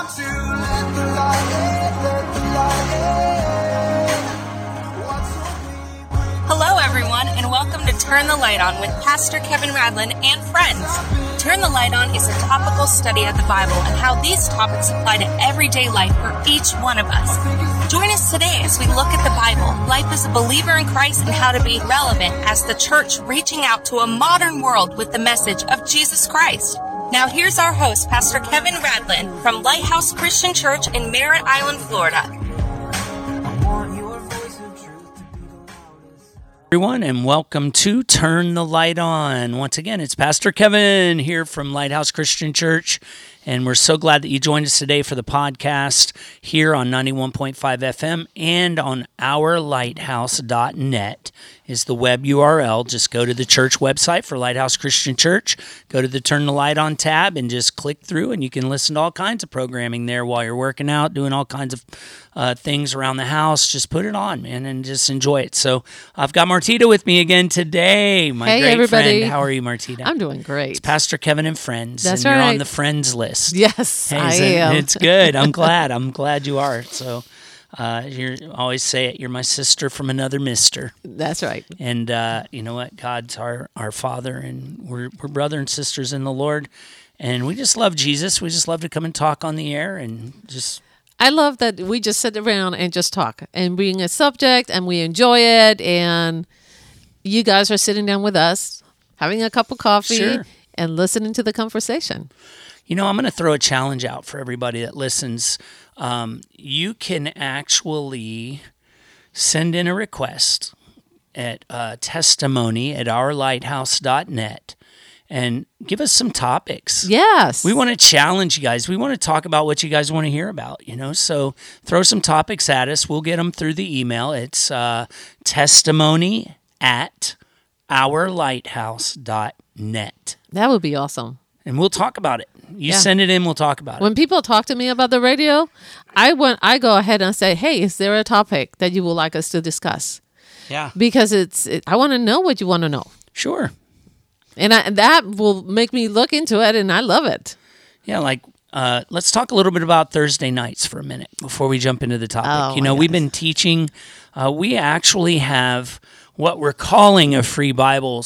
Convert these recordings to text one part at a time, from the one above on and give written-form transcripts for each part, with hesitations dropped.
to let the light in, let the light in. Hello, everyone, and welcome to Turn the Light On with Pastor Kevin Radlin and friends. Turn the Light On is a topical study of the Bible and how these topics apply to everyday life for each one of us. Join us today as we look at the Bible, life as a believer in Christ, and how to be relevant as the church reaching out to a modern world with the message of Jesus Christ. Now here's our host, Pastor Kevin Radlin from Lighthouse Christian Church in Merritt Island, Florida. Everyone, and welcome to Turn the Light On. Once again, it's Pastor Kevin here from Lighthouse Christian Church, and we're so glad that you joined us today for the podcast here on 91.5 FM and on ourlighthouse.net is the web URL. Just go to the church website for Lighthouse Christian Church, go to the Turn the Light On tab, and just click through, and you can listen to all kinds of programming there while you're working out, doing all kinds of things around the house. Just put it on, man, and just enjoy it. So I've got Martita with me again today, my great everybody. friend. How are you, Martita? I'm doing great. It's Pastor Kevin and Friends. That's and you're right. on the Friends list. Yes, I am. It's good. I'm glad. I'm glad you are. So you always say it. You're my sister from another mister. That's right. And you know what? God's our Father, and we're brother and sisters in the Lord. And we just love Jesus. We just love to come and talk on the air and just... I love that we just sit around and just talk and bring a subject, and we enjoy it. And you guys are sitting down with us, having a cup of coffee, Sure. and listening to the conversation. You know, I'm going to throw a challenge out for everybody that listens. You can actually send in a request at testimony at ourlighthouse.net and give us some topics. Yes. We want to challenge you guys. We want to talk about what you guys want to hear about, you know. So throw some topics at us. We'll get them through the email. It's testimony at ourlighthouse.net. That would be awesome. And we'll talk about it. You Yeah. send it in, we'll talk about it. When people talk to me about the radio, I go ahead and say, hey, is there a topic that you would like us to discuss? Yeah. Because I want to know what you want to know. Sure. And that will make me look into it, and I love it. Yeah, like let's talk a little bit about Thursday nights for a minute before we jump into the topic. Oh, you know, my we've goodness. been teaching. We actually have what we're calling a free Bible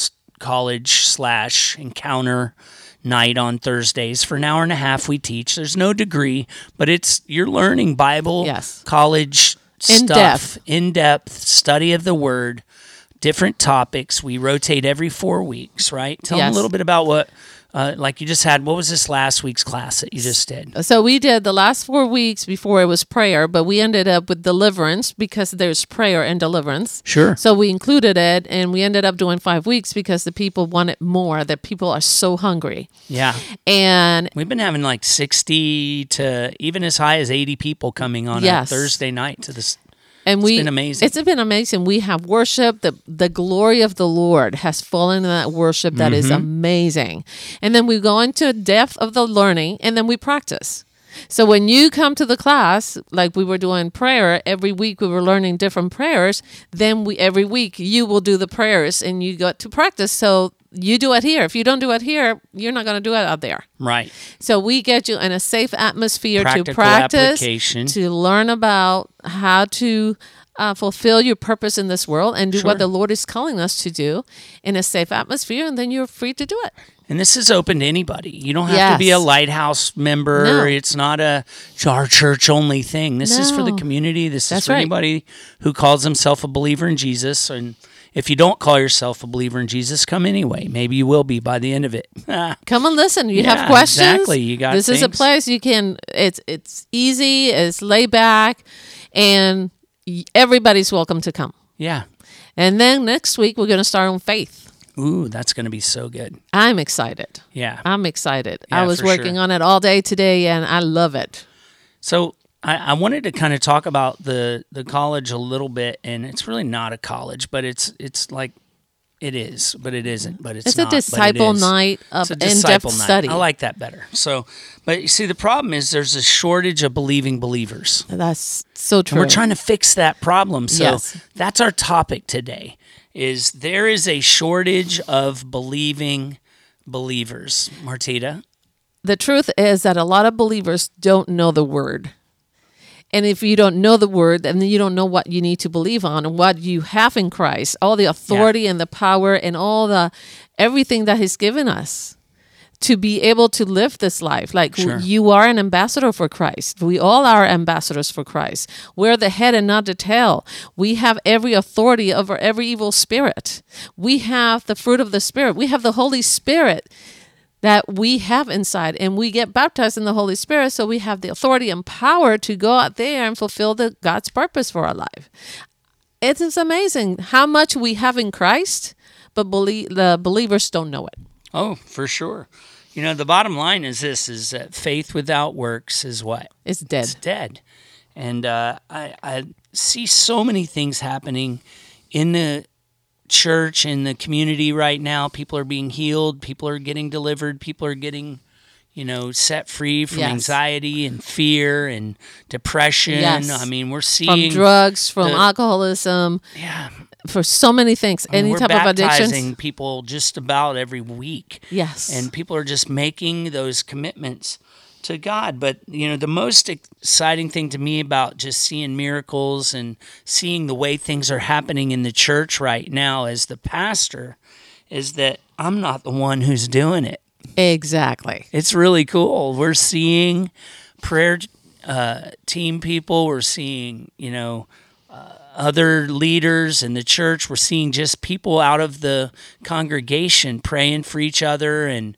college/encounter night on Thursdays. For an hour and a half we teach. There's no degree, but you're learning Bible Yes. college In stuff, in-depth study of the Word, different topics. We rotate every 4 weeks, right? Tell them Yes. a little bit about what, like you just had, what was this last week's class that you just did? So we did the last 4 weeks before it was prayer, but we ended up with deliverance because there's prayer and deliverance. Sure. So we included it, and we ended up doing 5 weeks because the people wanted more, that people are so hungry. Yeah. And We've been having like 60 to even as high as 80 people coming on a Yes. Thursday night to this. it's been amazing. It's been amazing. We have worship. The glory of the Lord has fallen in that worship. That is amazing. And then we go into depth of the learning, and then we practice. So when you come to the class, like we were doing prayer, every week we were learning different prayers. Then every week you will do the prayers, and you got to practice. So you do it here. If you don't do it here, you're not going to do it out there. Right. So we get you in a safe atmosphere to Practical practice, application. to learn about how to fulfill your purpose in this world and do Sure. what the Lord is calling us to do in a safe atmosphere, and then you're free to do it. And this is open to anybody. You don't have to be a Yes. Lighthouse member. No. It's not our church only thing. This is for the No. community. This is That's for right. anybody who calls himself a believer in Jesus. And if you don't call yourself a believer in Jesus, come anyway. Maybe you will be by the end of it. Come and listen. You Yeah, have questions. exactly. You got this is a things. place you can. It's easy. It's laid back, and everybody's welcome to come. Yeah. And then next week we're going to start on faith. Ooh, that's going to be so good. I'm excited. Yeah. I'm excited. Yeah, I was for working sure. on it all day today, and I love it. So I wanted to kind of talk about the college a little bit, and it's really not a college, but it's like it is, but it isn't, but it's It's not, a but it disciple is. night of It's a disciple in-depth night. study. I like that better. So, but you see, the problem is there's a shortage of believing believers. That's so true. And we're trying to fix that problem. So Yes. that's our topic today. Is there is a shortage of believing believers, Martita? the truth is that a lot of believers don't know the word. And if you don't know the word, then you don't know what you need to believe on and what you have in Christ, all the authority and the power and all the everything that he's given us to be able to live this life. Like Sure. you are an ambassador for Christ. We all are ambassadors for Christ. We're the head and not the tail. We have every authority over every evil spirit. We have the fruit of the Spirit. We have the Holy Spirit that we have inside, and we get baptized in the Holy Spirit, so we have the authority and power to go out there and fulfill God's purpose for our life. It is amazing how much we have in Christ, but the believers don't know it. Oh, for sure. You know, the bottom line is this, is that faith without works is what? It's dead. It's dead. And I see so many things happening in the church, in the community right now. People are being healed. People are getting delivered. People are getting, set free from Yes. anxiety and fear and depression. Yes. I mean, we're From seeing drugs, from the- alcoholism, yeah, for so many things, any we're type of baptizing addictions. people just about every week. Yes. And people are just making those commitments to God. But, the most exciting thing to me about just seeing miracles and seeing the way things are happening in the church right now as the pastor is that I'm not the one who's doing it. Exactly. It's really cool. We're seeing prayer team people. We're seeing, other leaders in the church. We're seeing just people out of the congregation praying for each other, and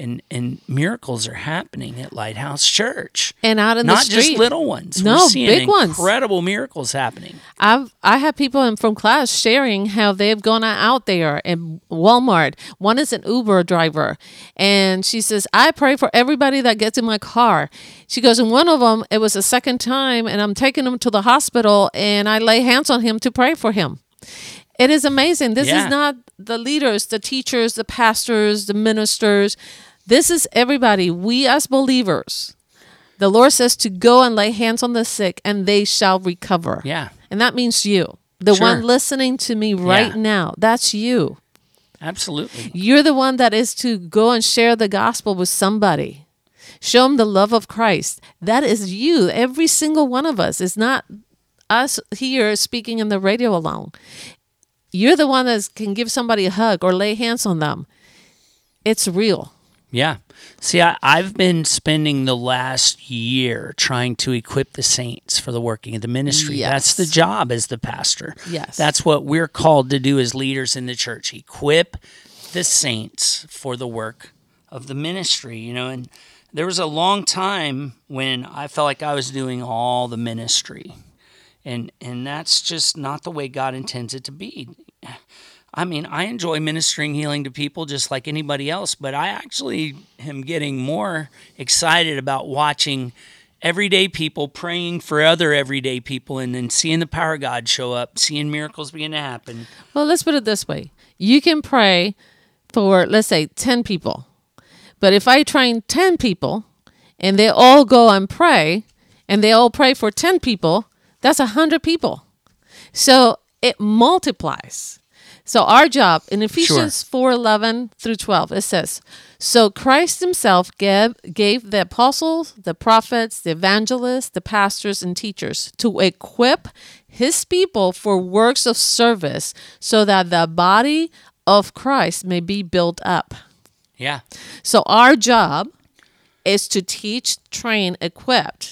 miracles are happening at Lighthouse Church. And out in the Not street. just little ones. No, We're seeing big ones. incredible miracles happening. I have people from class sharing how they've gone out there in Walmart. One is an Uber driver, and she says, I pray for everybody that gets in my car. She goes, and one of them, it was the second time, and I'm taking him to the hospital, and I lay hands on him to pray for him. It is amazing. This Yeah. is not the leaders, the teachers, the pastors, the ministers. This is everybody. We as believers. The Lord says to go and lay hands on the sick, and they shall recover. Yeah, And that means you. The Sure. one listening to me right Yeah. now, that's you. absolutely. You're the one that is to go and share the gospel with somebody. Show them the love of Christ. That is you. Every single one of us. It's not us here speaking in the radio alone. You're the one that can give somebody a hug or lay hands on them. It's real. Yeah. See, I've been spending the last year trying to equip the saints for the working of the ministry. Yes. That's the job as the pastor. Yes. That's what we're called to do as leaders in the church, equip the saints for the work of the ministry, and there was a long time when I felt like I was doing all the ministry. And that's just not the way God intends it to be. I mean, I enjoy ministering healing to people just like anybody else, but I actually am getting more excited about watching everyday people praying for other everyday people and then seeing the power of God show up, seeing miracles begin to happen. Well, let's put it this way. You can pray for, let's say, 10 people. But if I train 10 people and they all go and pray and they all pray for 10 people, that's 100 people. So it multiplies. So our job in Ephesians 4:11 through 12, it says, so Christ himself gave the apostles, the prophets, the evangelists, the pastors, and teachers to equip his people for works of service so that the body of Christ may be built up. Yeah. So our job is to teach, train, equip,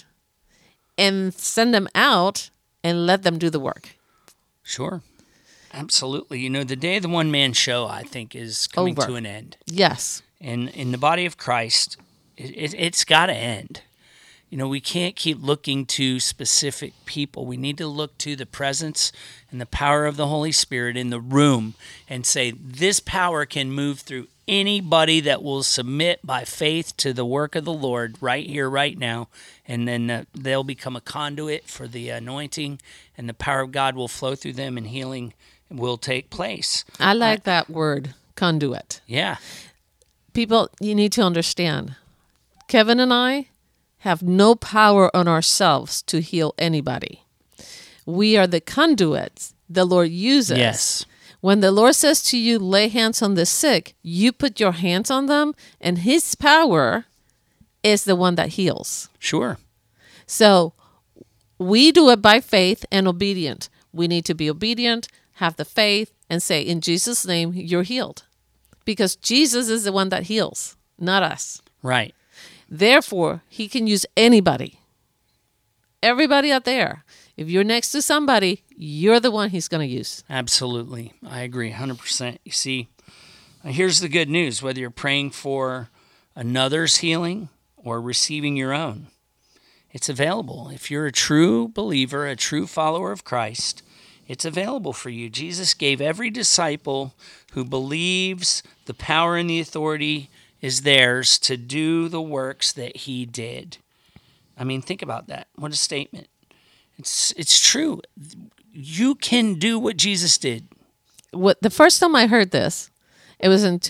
and send them out and let them do the work. Sure. Absolutely. The day of the one-man show, I think, is coming Over. to an end. Yes. And in the body of Christ, it's got to end. We can't keep looking to specific people. We need to look to the presence and the power of the Holy Spirit in the room and say, this power can move through anybody that will submit by faith to the work of the Lord right here, right now. And then they'll become a conduit for the anointing, and the power of God will flow through them, and healing will take place. I like that word, conduit. Yeah. People, you need to understand, Kevin and I have no power on ourselves to heal anybody. We are the conduits the Lord uses. Yes. When the Lord says to you, lay hands on the sick, you put your hands on them, and his power is the one that heals. Sure. So we do it by faith and obedient. We need to be obedient, have the faith, and say, in Jesus' name, you're healed. Because Jesus is the one that heals, not us. Right. Therefore, he can use anybody. Everybody out there. If you're next to somebody, you're the one he's going to use. Absolutely. I agree 100%. You see, here's the good news. Whether you're praying for another's healing or receiving your own, it's available. If you're a true believer, a true follower of Christ, it's available for you. Jesus gave every disciple who believes the power and the authority is theirs to do the works that he did. I mean, think about that. What a statement. It's true. You can do what Jesus did. The first time I heard this, it was in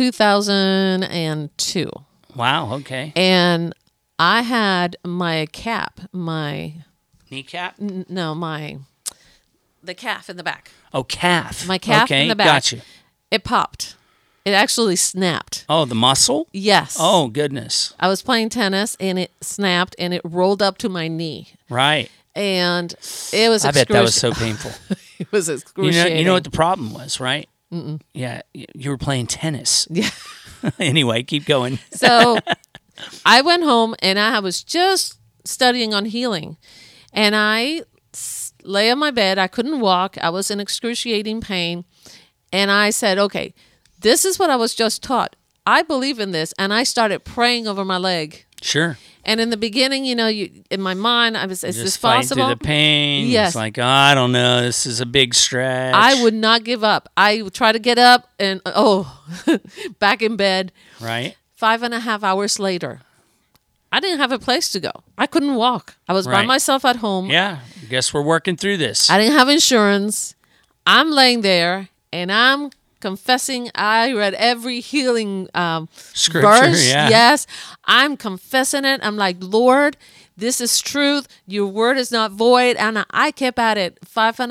2002. Wow, okay. And I had my cap, my Kneecap? the calf in the back. Oh, calf. My calf okay, in the back. Gotcha. It popped. It actually snapped. Oh, the muscle? Yes. Oh, goodness. I was playing tennis and it snapped and it rolled up to my knee. Right. And it was I bet that was so painful. It was excruciating. You know what the problem was, right? Mm-mm. Yeah, you were playing tennis. Yeah. Anyway, keep going. So I went home and I was just studying on healing. And I lay on my bed. I couldn't walk. I was in excruciating pain. And I said, okay, this is what I was just taught. I believe in this. And I started praying over my leg. Sure. And in the beginning, in my mind, I was, is Just this fighting possible? through the pain. Yes. It's like, oh, I don't know. This is a big stretch. I would not give up. I would try to get up and, back in bed. Right. 5.5 hours later, I didn't have a place to go. I couldn't walk. I was by Right. myself at home. Yeah. Guess we're working through this. I didn't have insurance. I'm laying there and I'm confessing. I read every healing Scripture, verse. yeah. Yes. I'm confessing it. I'm like, Lord, this is truth. Your word is not void. And I kept at it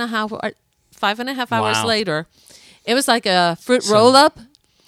5.5 hours Wow. later. It was like a fruit roll up.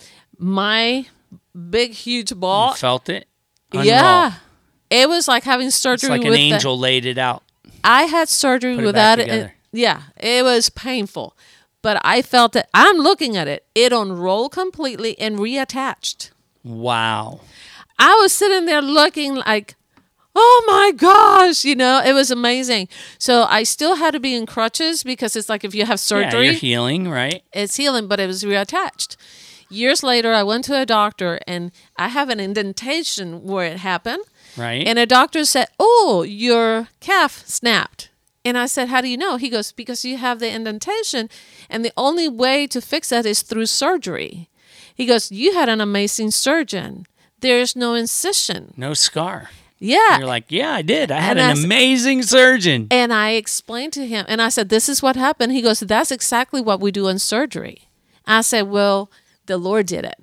My big, huge ball. You felt it? Yeah. It was like having It's surgery like an with angel laid it out. I had surgery Put it without back it. together. Yeah, it was painful. But I felt it. I'm looking at it. It unrolled completely and reattached. Wow. I was sitting there looking like, oh my gosh, it was amazing. So I still had to be in crutches because it's like if you have Yeah, surgery, you're healing, right? it's healing, but it was reattached. Years later, I went to a doctor and I have an indentation where it happened. Right. And a doctor said, oh, your calf snapped. And I said, how do you know? He goes, because you have the indentation. And the only way to fix that is through surgery. He goes, you had an amazing surgeon. There's no incision. No scar. Yeah. You're like, yeah, I did. I had And an amazing surgeon. And I explained to him, and I said, this is what happened. He goes, that's exactly what we do in surgery. I said, well, the Lord did it.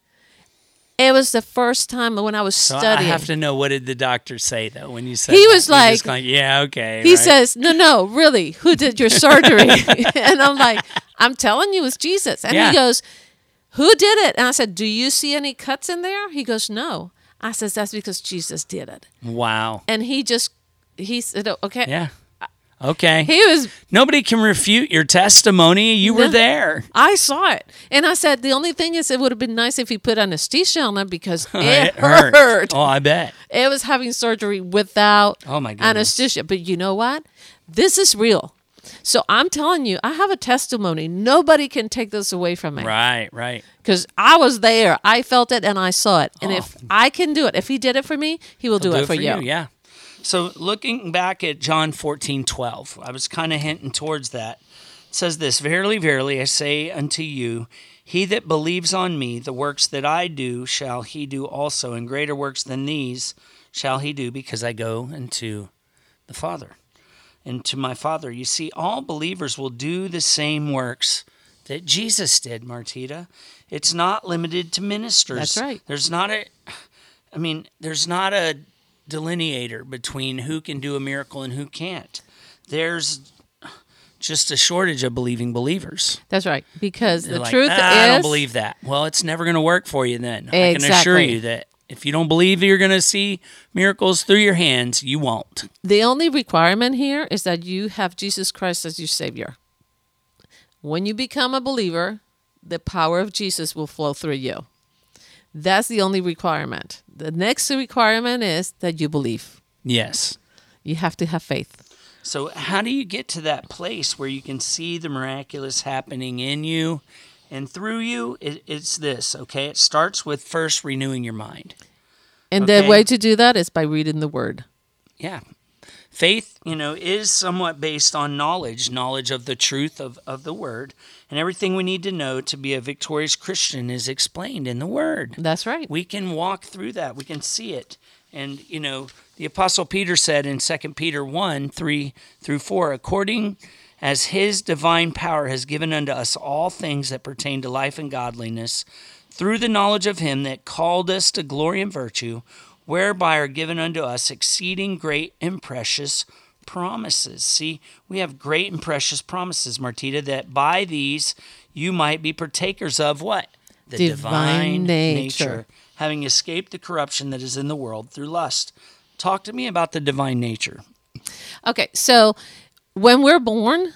It was the first time when I was So studying. I have to know, what did the doctor say, though, when you said He that? was You're just like- going, yeah, okay. He right? says, no, really, who did your surgery? And I'm like, I'm telling you, it's Jesus. And Yeah. he goes, who did it? And I said, do you see any cuts in there? He goes, no. I says, that's because Jesus did it. Wow. And he said, okay. Yeah. Okay. He was, Nobody can refute your testimony. You were No. there. I saw it. And I said, the only thing is it would have been nice if he put anesthesia on it because it It hurt. Oh, I bet. It was having surgery without Oh, my goodness. anesthesia. But you know what? This is real. So I'm telling you, I have a testimony. Nobody can take this away from me. Right, right. Because I was there. I felt it and I saw it. And Oh. if I can do it, if he did it for me, he will do it for you. Yeah. So looking back at John 14:12, I was kind of hinting towards that. It says this, verily, verily, I say unto you, he that believes on me, the works that I do shall he do also, and greater works than these shall he do, because I go unto the Father, and to my Father. You see, all believers will do the same works that Jesus did, Martita. It's not limited to ministers. That's right. There's not a delineator between who can do a miracle and who can't. There's just a shortage of believing believers. That's right. Because They're the like, truth I don't is, believe that. Well, it's never going to work for you then. I can assure Exactly. you that If you don't believe you're going to see miracles through your hands, you won't. The only requirement here is that you have Jesus Christ as your Savior. When you become a believer, the power of Jesus will flow through you. That's the only requirement. The next requirement is that you believe. Yes. You have to have faith. So how do you get to that place where you can see the miraculous happening in you and through you? It's this, okay? It starts with first renewing your mind. And Okay. the way to do that is by reading the Word. Yeah. Faith, is somewhat based on knowledge of the truth of the Word. And everything we need to know to be a victorious Christian is explained in the Word. That's right. We can walk through that. We can see it. And, the Apostle Peter said in 2 Peter 1, 3 through 4, according as his divine power has given unto us all things that pertain to life and godliness, through the knowledge of him that called us to glory and virtue, whereby are given unto us exceeding great and precious promises. See, we have great and precious promises, Martita, that by these you might be partakers of what? The Divine nature. Having escaped the corruption that is in the world through lust. Talk to me about the divine nature. Okay, so when we're born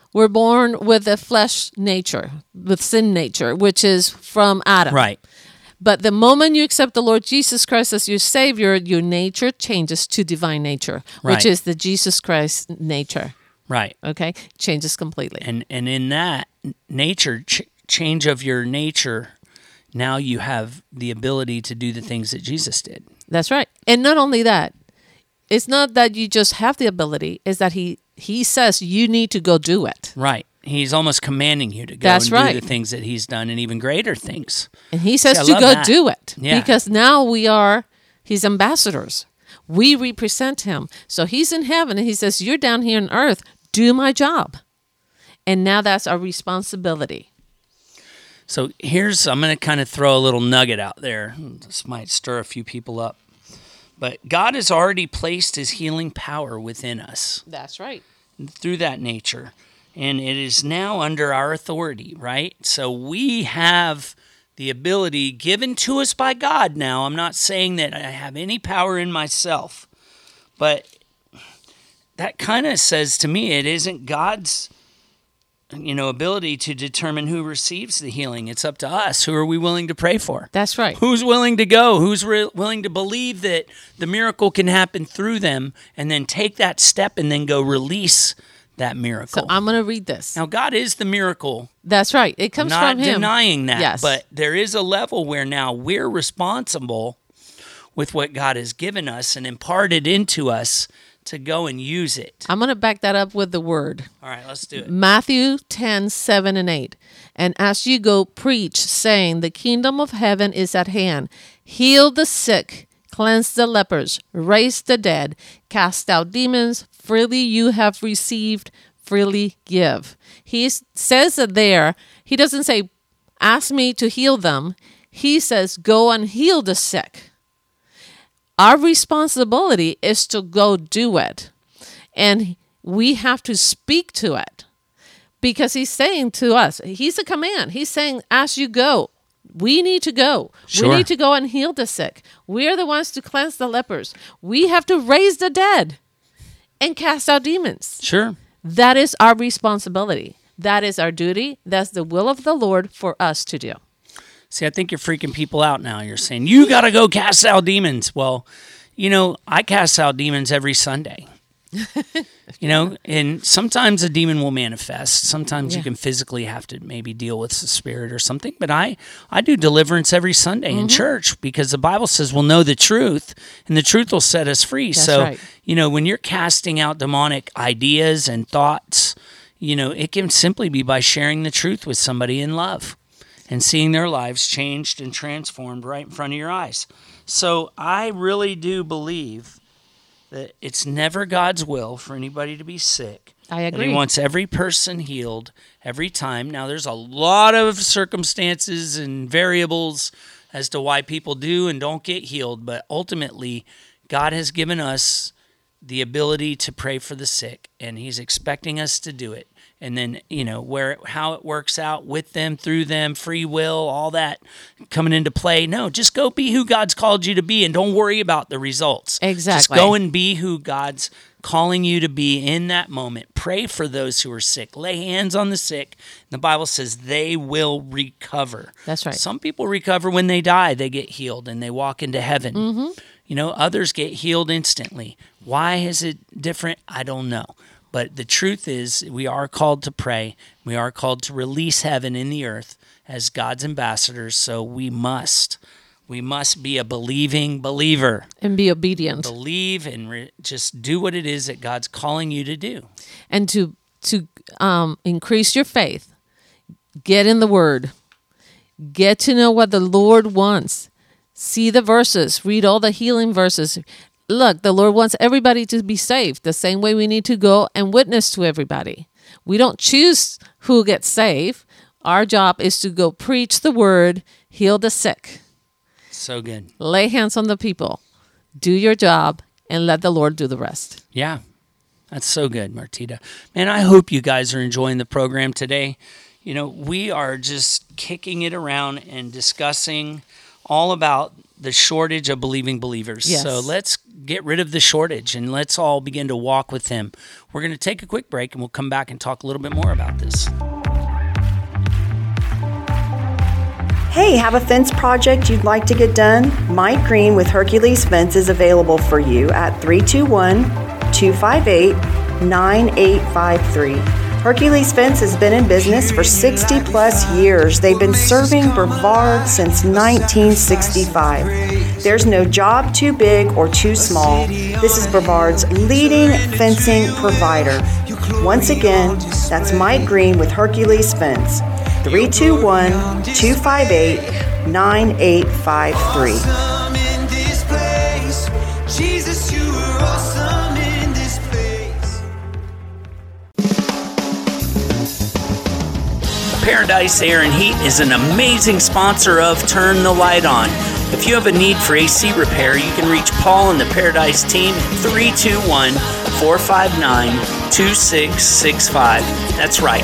with a flesh nature, with sin nature, which is from Adam. Right. But the moment you accept the Lord Jesus Christ as your Savior, your nature changes to divine nature, Right. which is the Jesus Christ nature. Right. Okay? Changes completely. And in that nature, change of your nature, now you have the ability to do the things that Jesus did. That's right. And not only that, it's not that you just have the ability, it's that he says you need to go do it. Right. He's almost commanding you to go That's and right. do the things that he's done and even greater things. And he says See, I to love go that. do it. Yeah. Because now we are his ambassadors. We represent him. So he's in heaven and he says, you're down here on earth, do my job. And now that's our responsibility. So I'm going to kind of throw a little nugget out there. This might stir a few people up. But God has already placed his healing power within us That's right. through that nature. And it is now under our authority, right? So we have the ability given to us by God now. I'm not saying that I have any power in myself, but that kind of says to me it isn't God's ability to determine who receives the healing. It's up to us. Who are we willing to pray for? That's right. Who's willing to go? Who's willing to believe that the miracle can happen through them and then take that step and then go release that miracle? So I'm going to read this. Now, God is the miracle. That's right. It comes I'm from not him. denying that. Yes. But there is a level where now we're responsible with what God has given us and imparted into us to go and use it. I'm going to back that up with the word. All right, let's do it. Matthew 10, 7 and 8. And as you go, preach, saying, the kingdom of heaven is at hand. Heal the sick, cleanse the lepers, raise the dead, cast out demons. Freely you have received, freely give. He says that there. He doesn't say, ask me to heal them. He says, go and heal the sick. Our responsibility is to go do it. And we have to speak to it. Because he's saying to us, he's a command. He's saying, as you go, we need to go. Sure. We need to go and heal the sick. We are the ones to cleanse the lepers. We have to raise the dead and cast out demons. Sure. That is our responsibility. That is our duty. That's the will of the Lord for us to do. See, I think you're freaking people out now. You're saying, you got to go cast out demons. Well, I cast out demons every Sunday. And sometimes a demon will manifest. Sometimes you can physically have to maybe deal with the spirit or something. But I do deliverance every Sunday in church because the Bible says we'll know the truth and the truth will set us free. That's so, right. When you're casting out demonic ideas and thoughts, it can simply be by sharing the truth with somebody in love and seeing their lives changed and transformed right in front of your eyes. So I really do believe that it's never God's will for anybody to be sick. I That agree. he wants every person healed every time. Now, there's a lot of circumstances and variables as to why people do and don't get healed, but ultimately, God has given us the ability to pray for the sick, and he's expecting us to do it. and then, how it works out with them, through them, free will, all that coming into play. No, just go be who God's called you to be and don't worry about the results. Exactly. Just go and be who God's calling you to be in that moment. Pray for those who are sick. Lay hands on the sick. The Bible says they will recover. That's right. Some people recover when they die. They get healed and they walk into heaven. Mm-hmm. Others get healed instantly. Why is it different? I don't know. But the truth is, we are called to pray. We are called to release heaven in the earth as God's ambassadors. So we must be a believing believer. And be obedient. Believe and just do what it is that God's calling you to do. And to increase your faith, get in the Word. Get to know what the Lord wants. See the verses. Read all the healing verses. Look, the Lord wants everybody to be saved the same way we need to go and witness to everybody. We don't choose who gets saved. Our job is to go preach the Word, heal the sick. So good. Lay hands on the people. Do your job and let the Lord do the rest. Yeah, that's so good, Martita. Man, I hope you guys are enjoying the program today. We are just kicking it around and discussing all about the shortage of believing believers. Yes. So let's get rid of the shortage and let's all begin to walk with Him. We're going to take a quick break and we'll come back and talk a little bit more about this. Hey, have a fence project you'd like to get done? Mike Green with Hercules Fence is available for you at 321-258-9853. Hercules Fence has been in business for 60 plus years. They've been serving Brevard since 1965. There's no job too big or too small. This is Brevard's leading fencing provider. Once again, that's Mike Green with Hercules Fence. 321-258-9853. Jesus, you are awesome in this place. Paradise Air and Heat is an amazing sponsor of Turn the Light On. If you have a need for AC repair, you can reach Paul and the Paradise team at 321-459-2665. That's right,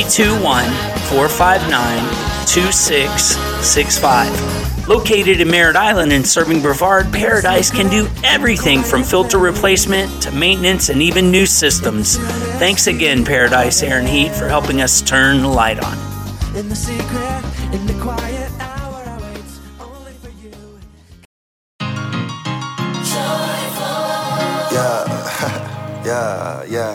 321-459-2665. Located in Merritt Island and serving Brevard, Paradise can do everything from filter replacement to maintenance and even new systems. Thanks again, Paradise Air and Heat, for helping us turn the light on. In the secret, in the quiet hour, I wait only for you. Yeah.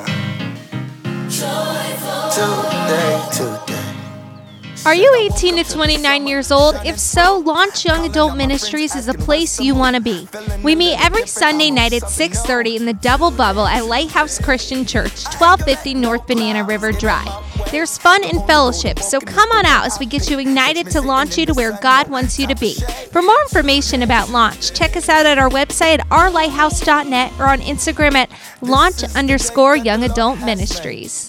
Today. Are you 18 to 29 years old? If so, Launch Young Adult Ministries is a place you want to be. We meet every Sunday night at 6:30 in the Double Bubble at Lighthouse Christian Church, 1250 North Banana River Drive. There's fun and fellowship, so come on out as we get you ignited to launch you to where God wants you to be. For more information about Launch, check us out at our website at ourlighthouse.net or on Instagram at launch_young adult ministries.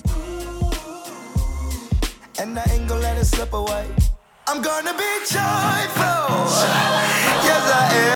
And I ain't gonna let it slip away. I'm gonna be joyful. Yes, I am.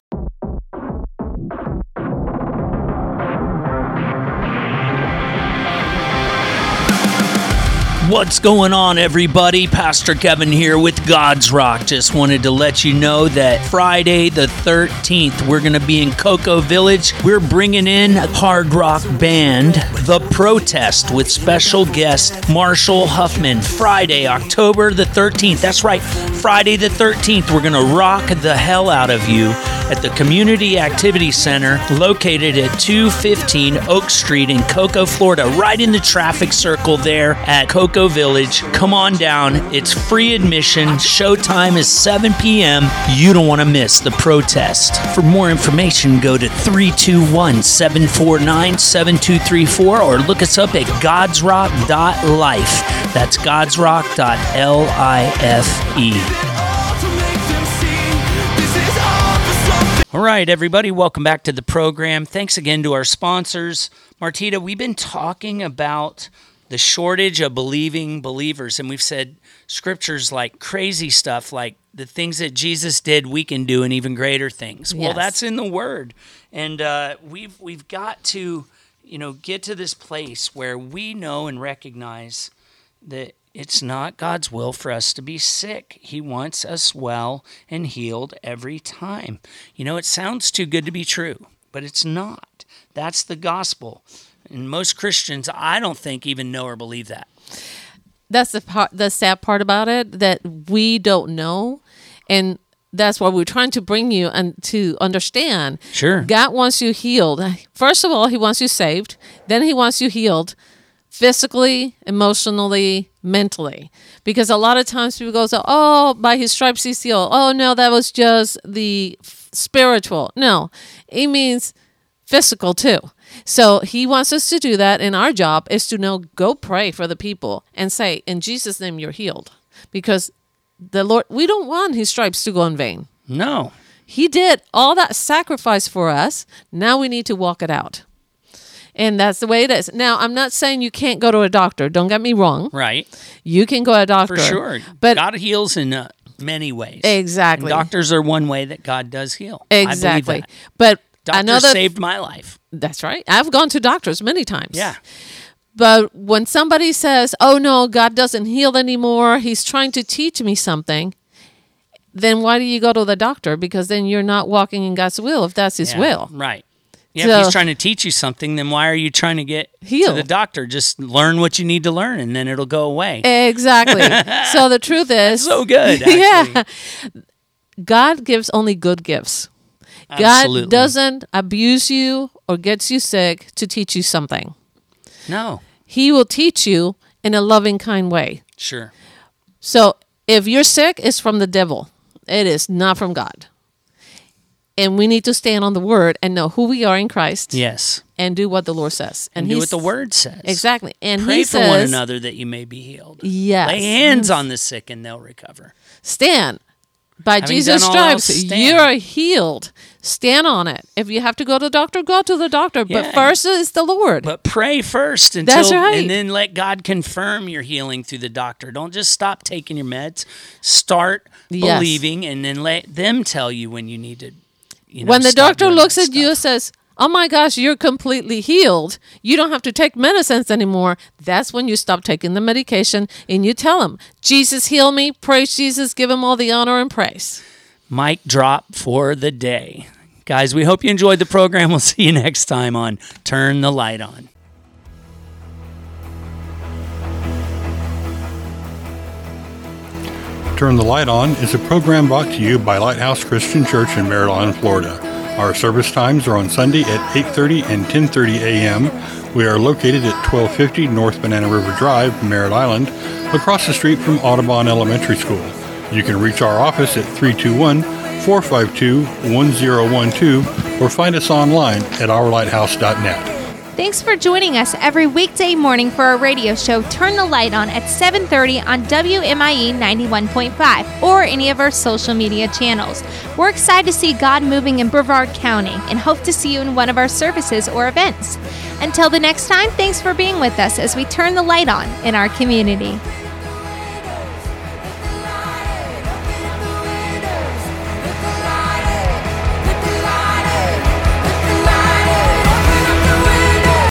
What's going on, everybody? Pastor Kevin here with God's Rock. Just wanted to let you know that Friday the 13th, we're going to be in Cocoa Village. We're bringing in a hard rock band, The Protest, with special guest Marshall Huffman. Friday, October the 13th. That's right, Friday the 13th. We're going to rock the hell out of you at the Community Activity Center located at 215 Oak Street in Cocoa, Florida, right in the traffic circle there at Cocoa Village. Come on down. It's free admission. Showtime is 7 p.m. You don't want to miss The Protest. For more information, go to 321-749-7234 or look us up at godsrock.life. That's godsrock.life. All right, everybody, welcome back to the program. Thanks again to our sponsors. Martita, we've been talking about the shortage of believing believers, and we've said scriptures like crazy stuff, like the things that Jesus did, we can do, and even greater things. Well, Yes. that's in the Word, and we've got to, get to this place where we know and recognize that it's not God's will for us to be sick. He wants us well and healed every time. You know, it sounds too good to be true, but it's not. That's the gospel. And most Christians, I don't think, even know or believe that. That's the sad part about it, that we don't know. And that's why we're trying to bring you and to understand. Sure. God wants you healed. First of all, he wants you saved. Then he wants you healed physically, emotionally, mentally. Because a lot of times people go, oh, by his stripes he's healed. Oh, no, that was just the spiritual. No, it means physical too. So he wants us to do that, and our job is to go pray for the people and say, in Jesus' name, you're healed. Because the Lord, we don't want his stripes to go in vain. No. He did all that sacrifice for us. Now we need to walk it out. And that's the way it is. Now, I'm not saying you can't go to a doctor. Don't get me wrong. Right. You can go to a doctor. For sure. But God heals in many ways. Exactly. And doctors are one way that God does heal. Exactly. I believe that. But Doctors saved my life. That's right. I've gone to doctors many times. Yeah. But when somebody says, oh, no, God doesn't heal anymore, he's trying to teach me something, then why do you go to the doctor? Because then you're not walking in God's will, if that's his will. Right. Yeah, So- if he's trying to teach you something, then why are you trying to get Healed. to the doctor? Just learn what you need to learn, and then it'll go away. Exactly. So the truth is... So good, actually. Yeah. God gives only good gifts. Absolutely. God doesn't abuse you or gets you sick to teach you something. No. He will teach you in a loving, kind way. Sure. So if you're sick, it's from the devil. It is not from God. And we need to stand on the word and know who we are in Christ. Yes. And do what the Lord says. And do what the word says. Exactly. And Pray he for says, one another that you may be healed. Yes. Lay hands on the sick and they'll recover. Stand. By Having Jesus' done all else, stripes, stand. you are healed. Stand on it. If you have to go to the doctor, go to the doctor. Yeah. But first is the Lord. But pray first until, That's right. and then let God confirm your healing through the doctor. Don't just stop taking your meds. Start Yes. believing, and then let them tell you when you need to. When the stop doctor doing looks that at you and stuff. says, oh my gosh, you're completely healed. You don't have to take medicines anymore. That's when you stop taking the medication and you tell him, Jesus, heal me. Praise Jesus. Give him all the honor and praise. Mic drop for the day. Guys, we hope you enjoyed the program. We'll see you next time on Turn the Light On. Turn the Light On is a program brought to you by Lighthouse Christian Church in Merritt Island, Florida. Our service times are on Sunday at 8:30 and 10:30 a.m. We are located at 1250 North Banana River Drive, Merritt Island, across the street from Audubon Elementary School. You can reach our office at 321-452-1012 or find us online at ourlighthouse.net. Thanks for joining us every weekday morning for our radio show Turn the Light On at 7:30 on WMIE 91.5 or any of our social media channels. We're excited to see God moving in Brevard County and hope to see you in one of our services or events. Until the next time, thanks for being with us as we turn the light on in our community.